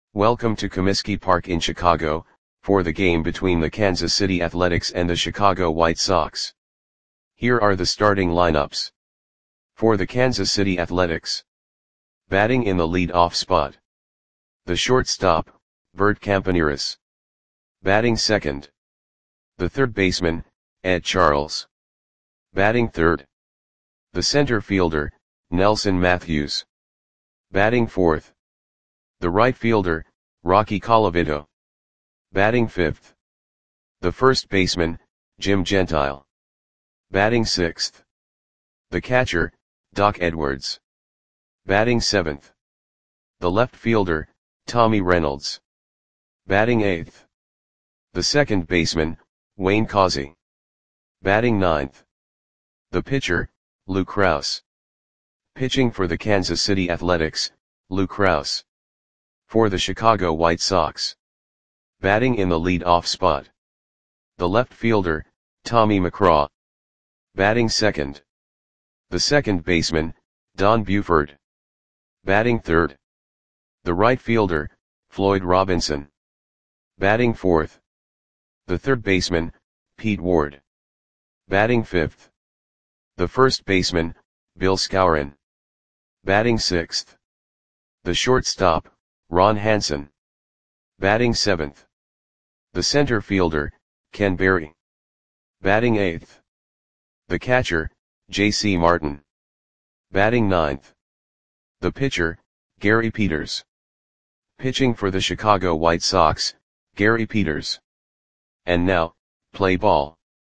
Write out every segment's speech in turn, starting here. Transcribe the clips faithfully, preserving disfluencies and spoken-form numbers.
Welcome to Comiskey Park in Chicago, for the game between the Kansas City Athletics and the Chicago White Sox. Here are the starting lineups. For the Kansas City Athletics. Batting in the lead-off spot. The shortstop, Bert Campaneris. Batting second. The third baseman, Ed Charles. Batting third. The center fielder, Nelson Matthews. Batting fourth. The right fielder, Rocky Colavito. Batting fifth. The first baseman, Jim Gentile. Batting sixth. The catcher, Doc Edwards. Batting seventh. The left fielder, Tommy Reynolds. Batting eighth. The second baseman, Wayne Causey. Batting ninth. The pitcher, Lou Krause. Pitching for the Kansas City Athletics, Lou Krause. For the Chicago White Sox. Batting in the lead-off spot. The left fielder, Tommy McCraw. Batting second. The second baseman, Don Buford. Batting third. The right fielder, Floyd Robinson. Batting fourth. The third baseman, Pete Ward. Batting fifth. The first baseman, Bill Skowron. Batting sixth. The shortstop, Ron Hansen. Batting seventh. The center fielder, Ken Berry. Batting eighth. The catcher, J C Martin. Batting ninth. The pitcher, Gary Peters. Pitching for the Chicago White Sox, Gary Peters. And now, play ball.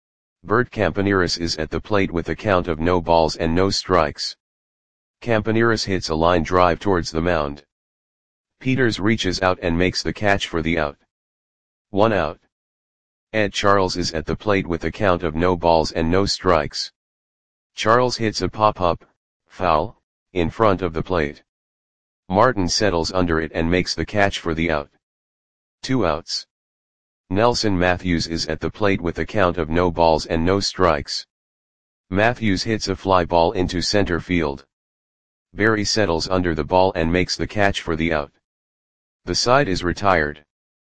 Bert Campaneris is at the plate with a count of no balls and no strikes. Campaneris hits a line drive towards the mound. Peters reaches out and makes the catch for the out. One out. Ed Charles is at the plate with a count of no balls and no strikes. Charles hits a pop-up, foul, in front of the plate. Martin settles under it and makes the catch for the out. Two outs. Nelson Matthews is at the plate with a count of no balls and no strikes. Matthews hits a fly ball into center field. Berry settles under the ball and makes the catch for the out. The side is retired.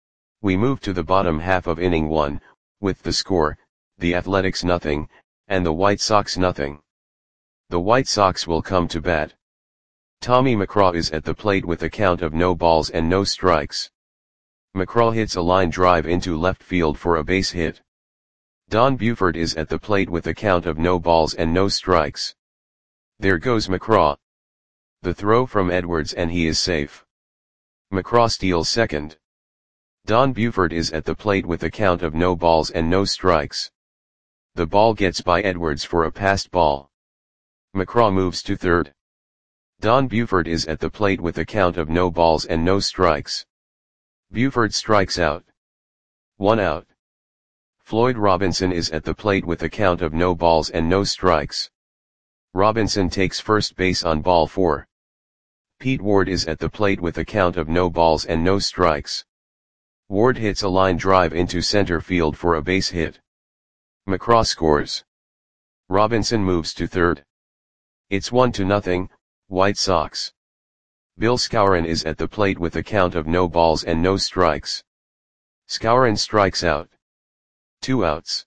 We move to the bottom half of inning one, with the score, the Athletics nothing, and the White Sox nothing. The White Sox will come to bat. Tommy McCraw is at the plate with a count of no balls and no strikes. McCraw hits a line drive into left field for a base hit. Don Buford is at the plate with a count of no balls and no strikes. There goes McCraw. The throw from Edwards and he is safe. McCraw steals second. Don Buford is at the plate with a count of no balls and no strikes. The ball gets by Edwards for a passed ball. McCraw moves to third. Don Buford is at the plate with a count of no balls and no strikes. Buford strikes out. One out. Floyd Robinson is at the plate with a count of no balls and no strikes. Robinson takes first base on ball four. Pete Ward is at the plate with a count of no balls and no strikes. Ward hits a line drive into center field for a base hit. McCraw scores. Robinson moves to third. It's one to nothing, White Sox. Bill Skowron is at the plate with a count of no balls and no strikes. Skowron strikes out. Two outs.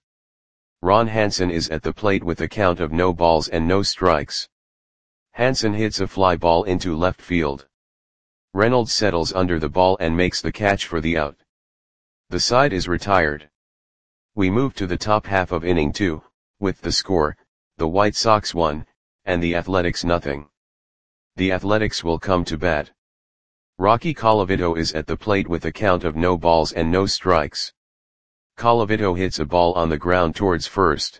Ron Hansen is at the plate with a count of no balls and no strikes. Hansen hits a fly ball into left field. Reynolds settles under the ball and makes the catch for the out. The side is retired. We move to the top half of inning two, with the score, the White Sox one, and the Athletics nothing. The Athletics will come to bat. Rocky Colavito is at the plate with a count of no balls and no strikes. Colavito hits a ball on the ground towards first.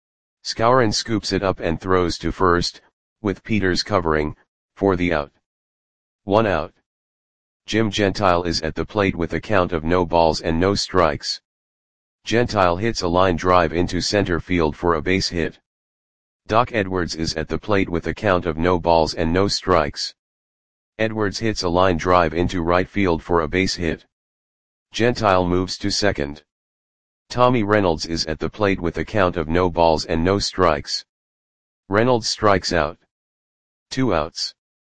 Skowron scoops it up and throws to first, with Peters covering, for the out. One out. Jim Gentile is at the plate with a count of no balls and no strikes. Gentile hits a line drive into center field for a base hit. Doc Edwards is at the plate with a count of no balls and no strikes. Edwards hits a line drive into right field for a base hit. Gentile moves to second. Tommy Reynolds is at the plate with a count of no balls and no strikes. Reynolds strikes out. Two outs.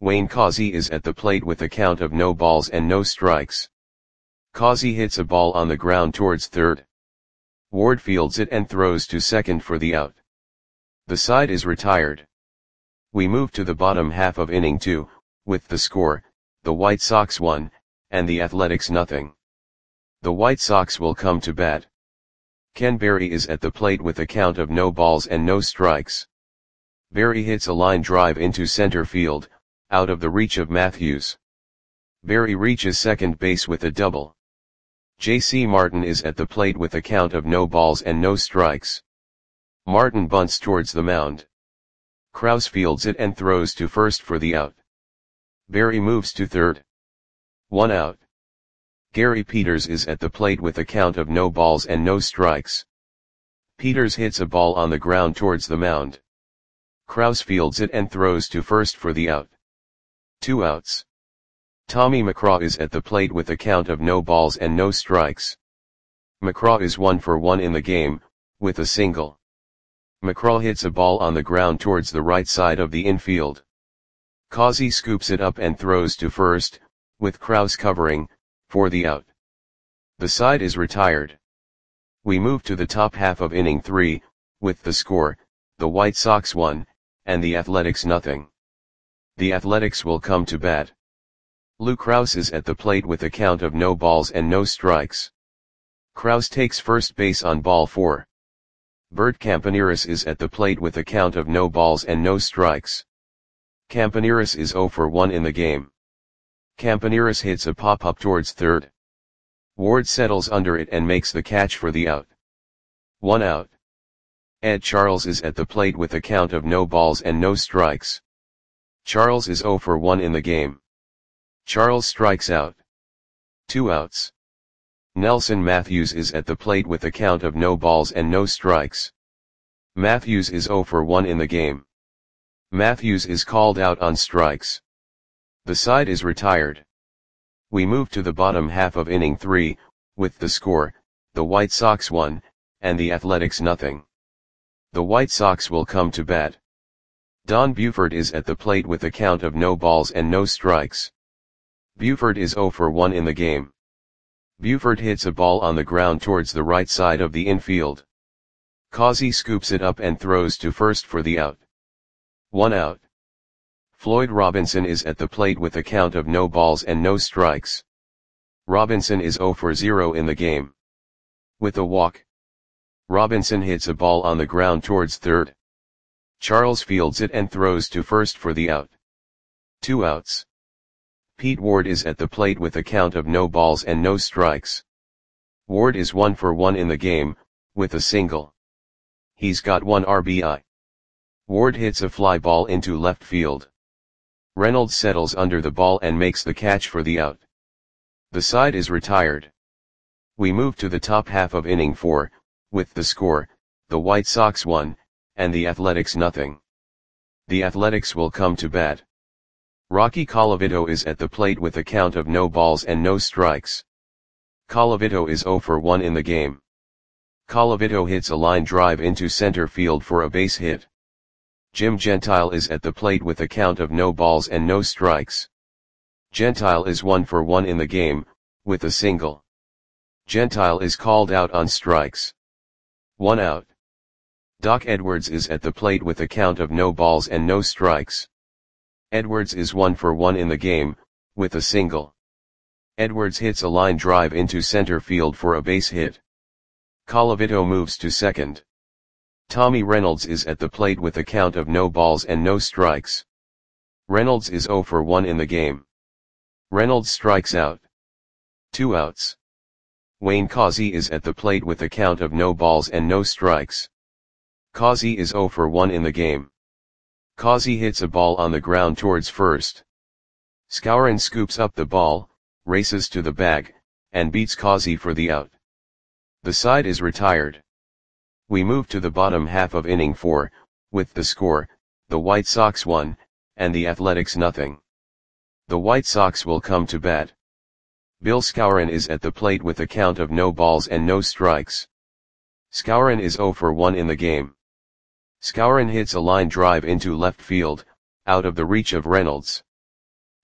Wayne Causey is at the plate with a count of no balls and no strikes. Causey hits a ball on the ground towards third. Ward fields it and throws to second for the out. The side is retired. We move to the bottom half of inning two, with the score, the White Sox one, and the Athletics nothing. The White Sox will come to bat. Ken Berry is at the plate with a count of no balls and no strikes. Berry hits a line drive into center field, out of the reach of Matthews. Berry reaches second base with a double. J C Martin is at the plate with a count of no balls and no strikes. Martin bunts towards the mound. Krause fields it and throws to first for the out. Berry moves to third. One out. Gary Peters is at the plate with a count of no balls and no strikes. Peters hits a ball on the ground towards the mound. Krause fields it and throws to first for the out. Two outs. Tommy McCraw is at the plate with a count of no balls and no strikes. McCraw is one for one in the game, with a single. McCraw hits a ball on the ground towards the right side of the infield. Causey scoops it up and throws to first, with Krause covering, for the out. The side is retired. We move to the top half of inning three, with the score, the White Sox one, and the Athletics nothing. The Athletics will come to bat. Lou Krause is at the plate with a count of no balls and no strikes. Krause takes first base on ball four. Bert Campaneris is at the plate with a count of no balls and no strikes. Campaneris is zero for one in the game. Campaneris hits a pop-up towards third. Ward settles under it and makes the catch for the out. One out. Ed Charles is at the plate with a count of no balls and no strikes. Charles is zero for one in the game. Charles strikes out. Two outs. Nelson Matthews is at the plate with a count of no balls and no strikes. Matthews is zero for one in the game. Matthews is called out on strikes. The side is retired. We move to the bottom half of inning three, with the score, the White Sox one, and the Athletics nothing. The White Sox will come to bat. Don Buford is at the plate with a count of no balls and no strikes. Buford is zero for one in the game. Buford hits a ball on the ground towards the right side of the infield. Causey scoops it up and throws to first for the out. One out. Floyd Robinson is at the plate with a count of no balls and no strikes. Robinson is zero for zero in the game. With a walk. Robinson hits a ball on the ground towards third. Charles fields it and throws to first for the out. Two outs. Pete Ward is at the plate with a count of no balls and no strikes. Ward is one for one in the game, with a single. He's got one R B I. Ward hits a fly ball into left field. Reynolds settles under the ball and makes the catch for the out. The side is retired. We move to the top half of inning four, with the score, the White Sox one, and the Athletics nothing. The Athletics will come to bat. Rocky Colavito is at the plate with a count of no balls and no strikes. Colavito is zero for one in the game. Colavito hits a line drive into center field for a base hit. Jim Gentile is at the plate with a count of no balls and no strikes. Gentile is one for one in the game, with a single. Gentile is called out on strikes. One out. Doc Edwards is at the plate with a count of no balls and no strikes. Edwards is one for one in the game, with a single. Edwards hits a line drive into center field for a base hit. Colavito moves to second. Tommy Reynolds is at the plate with a count of no balls and no strikes. Reynolds is zero for one in the game. Reynolds strikes out. Two outs. Wayne Causey is at the plate with a count of no balls and no strikes. Causey is zero for one in the game. Causey hits a ball on the ground towards first. Skowron scoops up the ball, races to the bag, and beats Causey for the out. The side is retired. We move to the bottom half of inning four, with the score, the White Sox one, and the Athletics nothing. The White Sox will come to bat. Bill Skowron is at the plate with a count of no balls and no strikes. Skowron is zero for one in the game. Skowron hits a line drive into left field, out of the reach of Reynolds.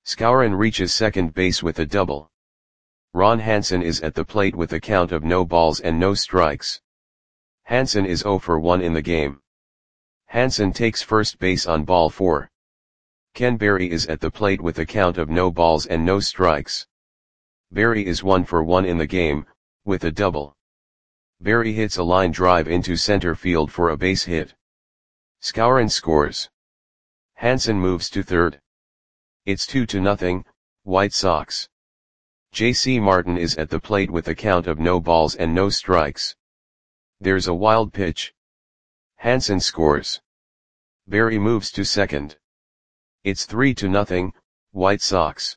Skowron reaches second base with a double. Ron Hansen is at the plate with a count of no balls and no strikes. Hansen is zero for one in the game. Hansen takes first base on ball four. Ken Berry is at the plate with a count of no balls and no strikes. Berry is one for one in the game, with a double. Berry hits a line drive into center field for a base hit. Skowron scores. Hansen moves to third. It's two to nothing, White Sox. J C Martin is at the plate with a count of no balls and no strikes. There's a wild pitch. Hansen scores. Berry moves to second. It's three to nothing, White Sox.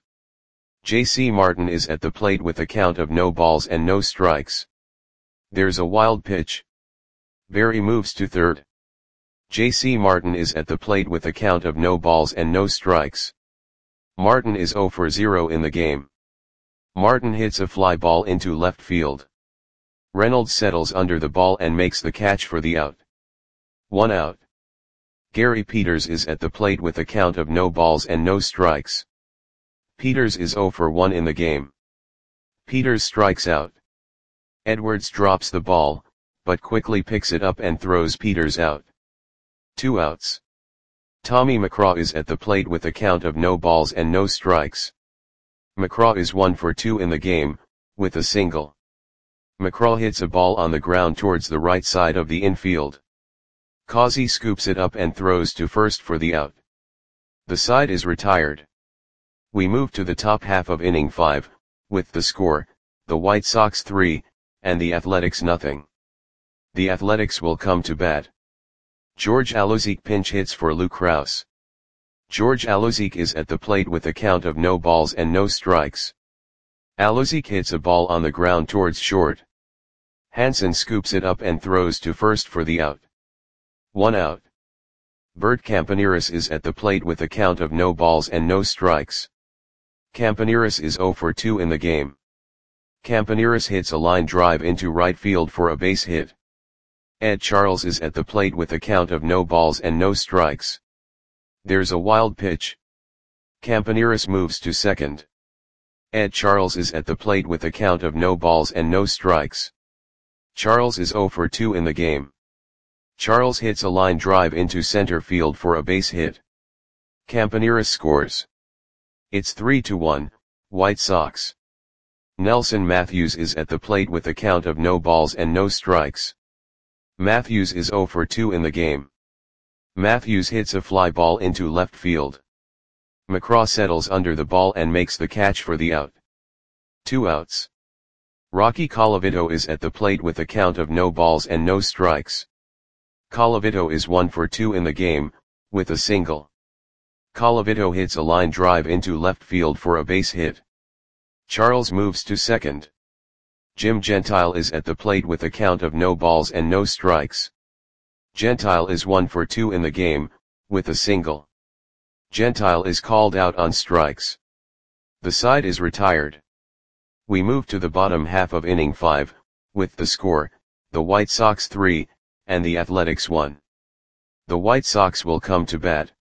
J C Martin is at the plate with a count of no balls and no strikes. There's a wild pitch. Berry moves to third. J C Martin is at the plate with a count of no balls and no strikes. Martin is zero for zero in the game. Martin hits a fly ball into left field. Reynolds settles under the ball and makes the catch for the out. One out. Gary Peters is at the plate with a count of no balls and no strikes. Peters is zero for one in the game. Peters strikes out. Edwards drops the ball, but quickly picks it up and throws Peters out. Two outs. Tommy McCraw is at the plate with a count of no balls and no strikes. McCraw is one for two in the game, with a single. McCraw hits a ball on the ground towards the right side of the infield. Causey scoops it up and throws to first for the out. The side is retired. We move to the top half of inning five, with the score, the White Sox three, and the Athletics nothing. The Athletics will come to bat. George Alozique pinch hits for Lou Krause. George Alozique is at the plate with a count of no balls and no strikes. Alozique hits a ball on the ground towards short. Hansen scoops it up and throws to first for the out. One out. Bert Campaneris is at the plate with a count of no balls and no strikes. Campaneris is zero for two in the game. Campaneris hits a line drive into right field for a base hit. Ed Charles is at the plate with a count of no balls and no strikes. There's a wild pitch. Campaneris moves to second. Ed Charles is at the plate with a count of no balls and no strikes. Charles is zero for two in the game. Charles hits a line drive into center field for a base hit. Campaneris scores. It's three to one, White Sox. Nelson Matthews is at the plate with a count of no balls and no strikes. Matthews is zero for two in the game. Matthews hits a fly ball into left field. McCraw settles under the ball and makes the catch for the out. Two outs. Rocky Colavito is at the plate with a count of no balls and no strikes. Colavito is one for two in the game, with a single. Colavito hits a line drive into left field for a base hit. Charles moves to second. Jim Gentile is at the plate with a count of no balls and no strikes. Gentile is one for two in the game, with a single. Gentile is called out on strikes. The side is retired. We move to the bottom half of inning five, with the score, the White Sox three, and the Athletics one. The White Sox will come to bat.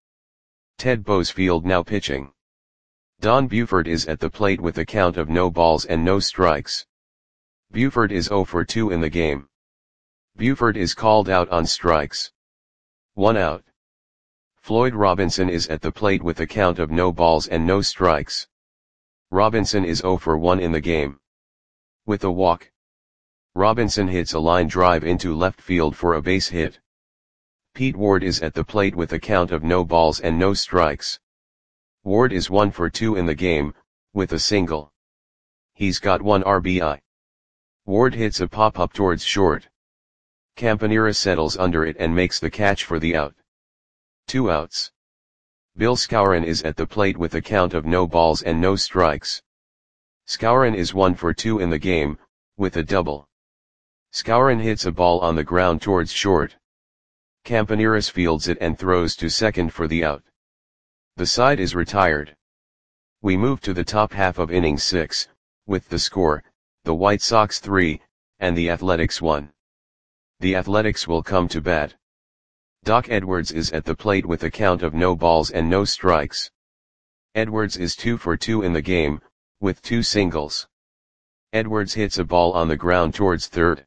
Ted Boesfield now pitching. Don Buford is at the plate with a count of no balls and no strikes. Buford is zero for two in the game. Buford is called out on strikes. One out. Floyd Robinson is at the plate with a count of no balls and no strikes. Robinson is zero for one in the game. With a walk. Robinson hits a line drive into left field for a base hit. Pete Ward is at the plate with a count of no balls and no strikes. Ward is one for two in the game, with a single. He's got one R B I. Ward hits a pop-up towards short. Campaneris settles under it and makes the catch for the out. Two outs. Bill Skowron is at the plate with a count of no balls and no strikes. Skowron is one for two in the game, with a double. Skowron hits a ball on the ground towards short. Campaneris fields it and throws to second for the out. The side is retired. We move to the top half of inning six, with the score, the White Sox three, and the Athletics one. The Athletics will come to bat. Doc Edwards is at the plate with a count of no balls and no strikes. Edwards is two for two in the game, with two singles. Edwards hits a ball on the ground towards third.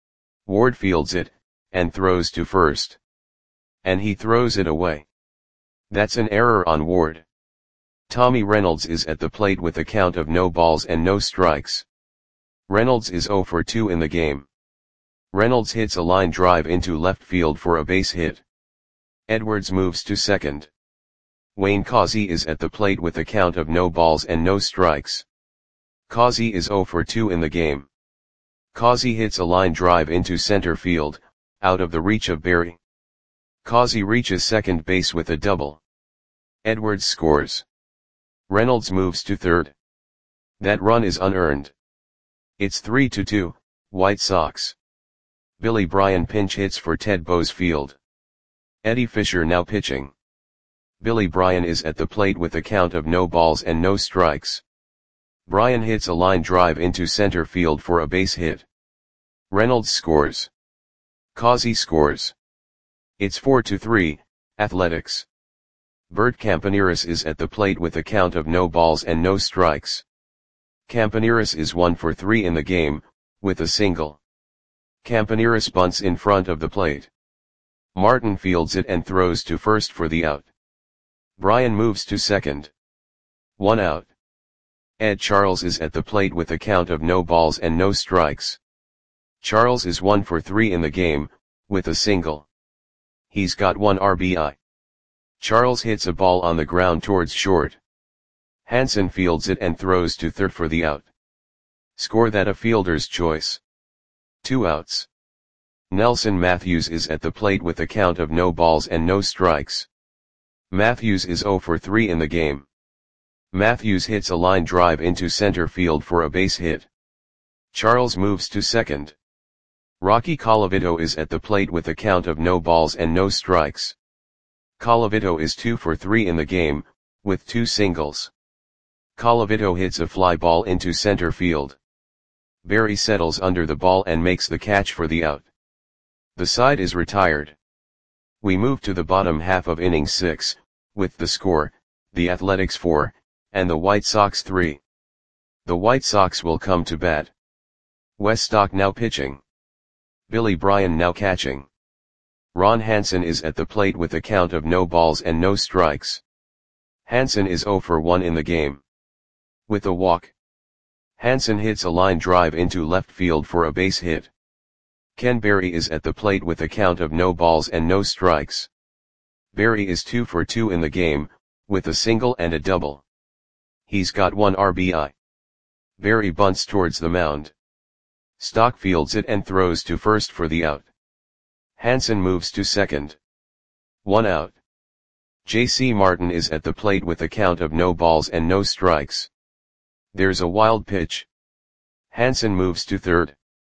Ward fields it, and throws to first. And he throws it away. That's an error on Ward. Tommy Reynolds is at the plate with a count of no balls and no strikes. Reynolds is zero for two in the game. Reynolds hits a line drive into left field for a base hit. Edwards moves to second. Wayne Causey is at the plate with a count of no balls and no strikes. Causey is zero for two in the game. Causey hits a line drive into center field, out of the reach of Berry. Causey reaches second base with a double. Edwards scores. Reynolds moves to third. That run is unearned. It's three to two, White Sox. Billy Bryan pinch hits for Ted Boesfield. Eddie Fisher now pitching. Billy Bryan is at the plate with a count of no balls and no strikes. Bryan hits a line drive into center field for a base hit. Reynolds scores. Causey scores. It's four to three, Athletics. Bert Campaneris is at the plate with a count of no balls and no strikes. Campaneris is one for three in the game, with a single. Campaneris bunts in front of the plate. Martin fields it and throws to first for the out. Bryan moves to second. One out. Ed Charles is at the plate with a count of no balls and no strikes. Charles is one for three in the game, with a single. He's got one R B I. Charles hits a ball on the ground towards short. Hansen fields it and throws to third for the out. Score that a fielder's choice. Two outs. Nelson Matthews is at the plate with a count of no balls and no strikes. Matthews is zero for three in the game. Matthews hits a line drive into center field for a base hit. Charles moves to second. Rocky Colavito is at the plate with a count of no balls and no strikes. Colavito is two for three in the game, with two singles. Colavito hits a fly ball into center field. Berry settles under the ball and makes the catch for the out. The side is retired. We move to the bottom half of inning six, with the score, the Athletics four, and the White Sox three. The White Sox will come to bat. Wes Stock now pitching. Billy Bryan now catching. Ron Hansen is at the plate with a count of no balls and no strikes. Hansen is zero for one in the game. With a walk. Hansen hits a line drive into left field for a base hit. Ken Berry is at the plate with a count of no balls and no strikes. Berry is two for two in the game, with a single and a double. He's got one R B I. Berry bunts towards the mound. Stock fields it and throws to first for the out. Hansen moves to second. One out. J C Martin is at the plate with a count of no balls and no strikes. There's a wild pitch. Hansen moves to third.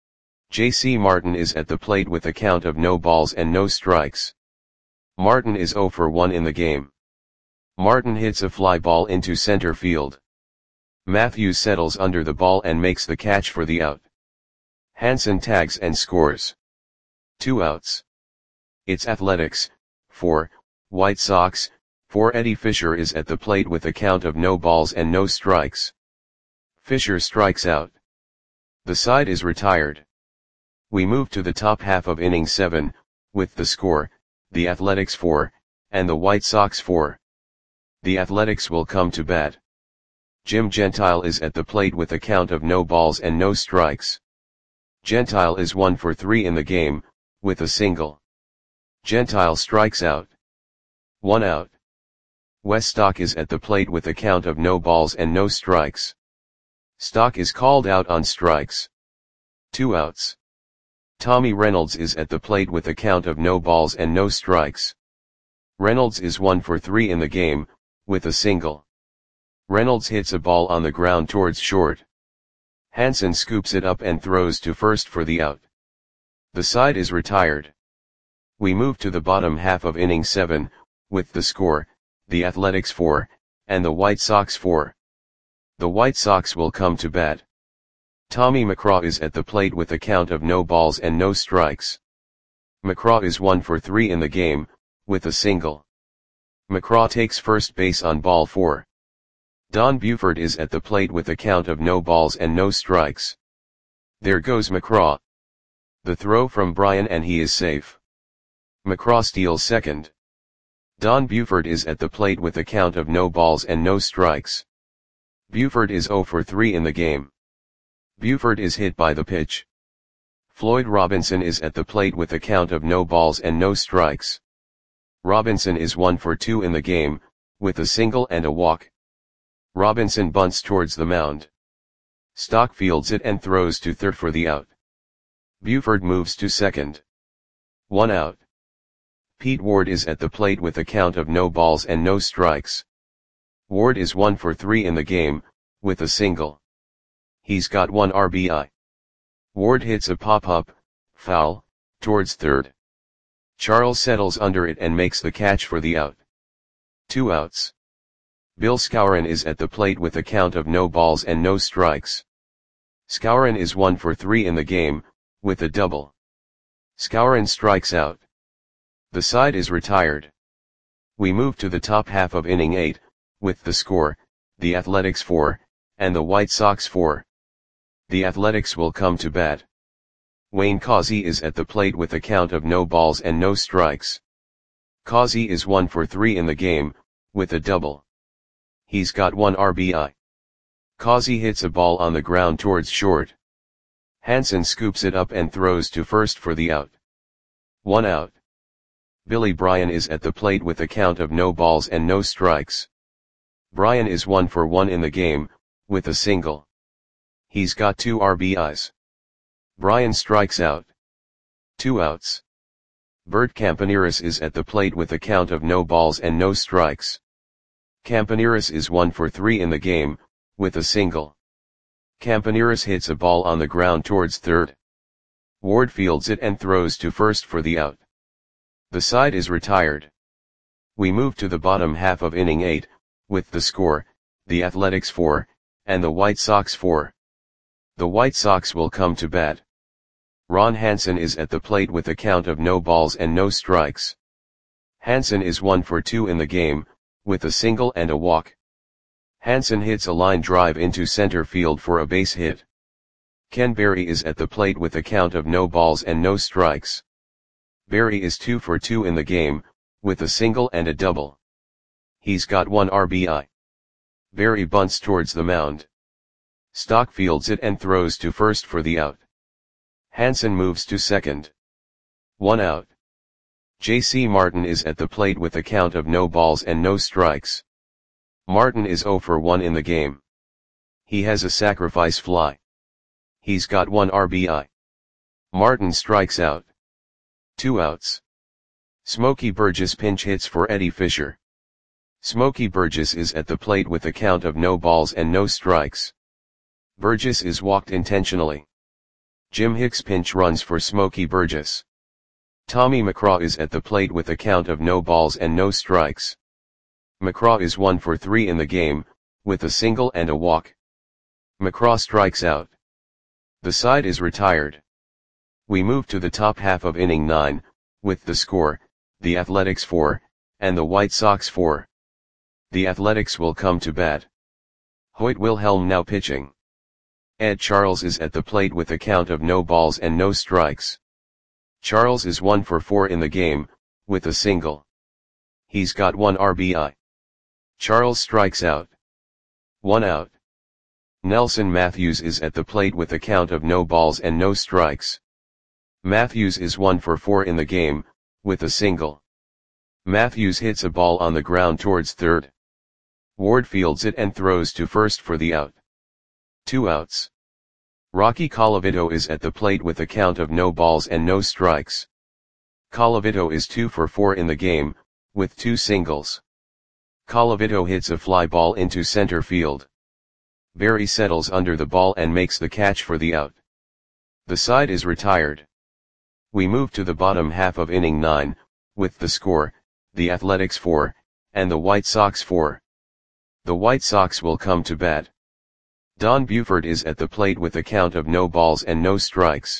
J C Martin is at the plate with a count of no balls and no strikes. Martin is zero for one in the game. Martin hits a fly ball into center field. Matthews settles under the ball and makes the catch for the out. Hansen tags and scores. Two outs. It's Athletics, four, White Sox, four. Eddie Fisher is at the plate with a count of no balls and no strikes. Fisher strikes out. The side is retired. We move to the top half of inning seven, with the score, the Athletics four, and the White Sox four. The Athletics will come to bat. Jim Gentile is at the plate with a count of no balls and no strikes. Gentile is one for three in the game, with a single. Gentile strikes out. One out. Wes Stock is at the plate with a count of no balls and no strikes. Stock is called out on strikes. Two outs. Tommy Reynolds is at the plate with a count of no balls and no strikes. Reynolds is one for three in the game, with a single. Reynolds hits a ball on the ground towards short. Hansen scoops it up and throws to first for the out. The side is retired. We move to the bottom half of inning seven, with the score, the Athletics four, and the White Sox four. The White Sox will come to bat. Tommy McCraw is at the plate with a count of no balls and no strikes. McCraw is one for three in the game, with a single. McCraw takes first base on ball four. Don Buford is at the plate with a count of no balls and no strikes. There goes McCraw. The throw from Bryan and he is safe. McCraw steals second. Don Buford is at the plate with a count of no balls and no strikes. Buford is zero for three in the game. Buford is hit by the pitch. Floyd Robinson is at the plate with a count of no balls and no strikes. Robinson is one for two in the game, with a single and a walk. Robinson bunts towards the mound. Stock fields it and throws to third for the out. Buford moves to second. One out. Pete Ward is at the plate with a count of no balls and no strikes. Ward is one for three in the game, with a single. He's got one R B I. Ward hits a pop-up, foul, towards third. Charles settles under it and makes the catch for the out. Two outs. Bill Skowron is at the plate with a count of no balls and no strikes. Skowron is one for three in the game, with a double. Skowron strikes out. The side is retired. We move to the top half of inning eight, with the score, the Athletics four, and the White Sox four. The Athletics will come to bat. Wayne Causey is at the plate with a count of no balls and no strikes. Causey is one for three in the game, with a double. He's got one R B I. Causey hits a ball on the ground towards short. Hansen scoops it up and throws to first for the out. One out. Billy Bryan is at the plate with a count of no balls and no strikes. Bryan is one for one in the game, with a single. He's got two R B Is. Bryan strikes out. Two outs. Bert Campaneris is at the plate with a count of no balls and no strikes. Campaneris is one for three in the game, with a single. Campaneris hits a ball on the ground towards third. Ward fields it and throws to first for the out. The side is retired. We move to the bottom half of inning eight, with the score, the Athletics four, and the White Sox four. The White Sox will come to bat. Ron Hansen is at the plate with a count of no balls and no strikes. Hansen is one for two in the game, with a single and a walk. Hansen hits a line drive into center field for a base hit. Ken Berry is at the plate with a count of no balls and no strikes. Berry is two for two in the game, with a single and a double. He's got one R B I. Berry bunts towards the mound. Stock fields it and throws to first for the out. Hansen moves to second. One out. J C Martin is at the plate with a count of no balls and no strikes. Martin is zero for one in the game. He has a sacrifice fly. He's got one R B I. Martin strikes out. Two outs. Smokey Burgess pinch hits for Eddie Fisher. Smokey Burgess is at the plate with a count of no balls and no strikes. Burgess is walked intentionally. Jim Hicks pinch runs for Smokey Burgess. Tommy McCraw is at the plate with a count of no balls and no strikes. McCraw is one for three in the game, with a single and a walk. McCraw strikes out. The side is retired. We move to the top half of inning nine, with the score, the Athletics four, and the White Sox four. The Athletics will come to bat. Hoyt Wilhelm now pitching. Ed Charles is at the plate with a count of no balls and no strikes. Charles is one for four in the game, with a single. He's got one R B I. Charles strikes out. One out. Nelson Matthews is at the plate with a count of no balls and no strikes. Matthews is one for four in the game, with a single. Matthews hits a ball on the ground towards third. Ward fields it and throws to first for the out. Two outs. Rocky Colavito is at the plate with a count of no balls and no strikes. Colavito is two for four in the game, with two singles. Colavito hits a fly ball into center field. Berry settles under the ball and makes the catch for the out. The side is retired. We move to the bottom half of inning nine, with the score, the Athletics four, and the White Sox four. The White Sox will come to bat. Don Buford is at the plate with a count of no balls and no strikes.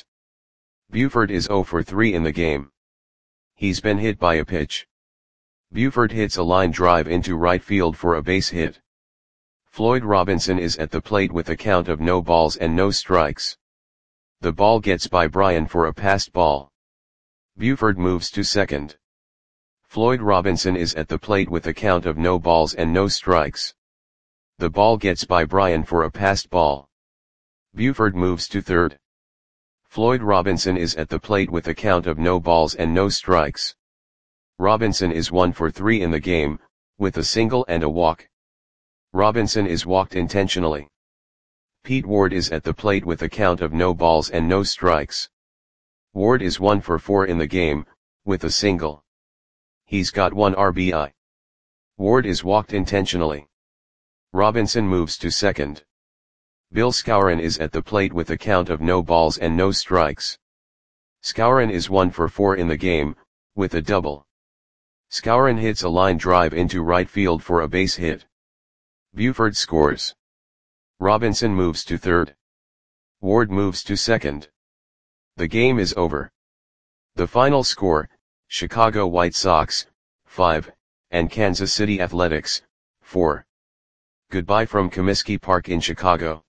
Buford is zero for three in the game. He's been hit by a pitch. Buford hits a line drive into right field for a base hit. Floyd Robinson is at the plate with a count of no balls and no strikes. The ball gets by Bryan for a passed ball. Buford moves to second. Floyd Robinson is at the plate with a count of no balls and no strikes. The ball gets by Bryan for a passed ball. Buford moves to third. Floyd Robinson is at the plate with a count of no balls and no strikes. Robinson is one for three in the game, with a single and a walk. Robinson is walked intentionally. Pete Ward is at the plate with a count of no balls and no strikes. Ward is one for four in the game, with a single. He's got one R B I. Ward is walked intentionally. Robinson moves to second. Bill Skowron is at the plate with a count of no balls and no strikes. Skowron is one for four in the game, with a double. Skowron hits a line drive into right field for a base hit. Buford scores. Robinson moves to third. Ward moves to second. The game is over. The final score, Chicago White Sox, five, and Kansas City Athletics, four. Goodbye from Comiskey Park in Chicago.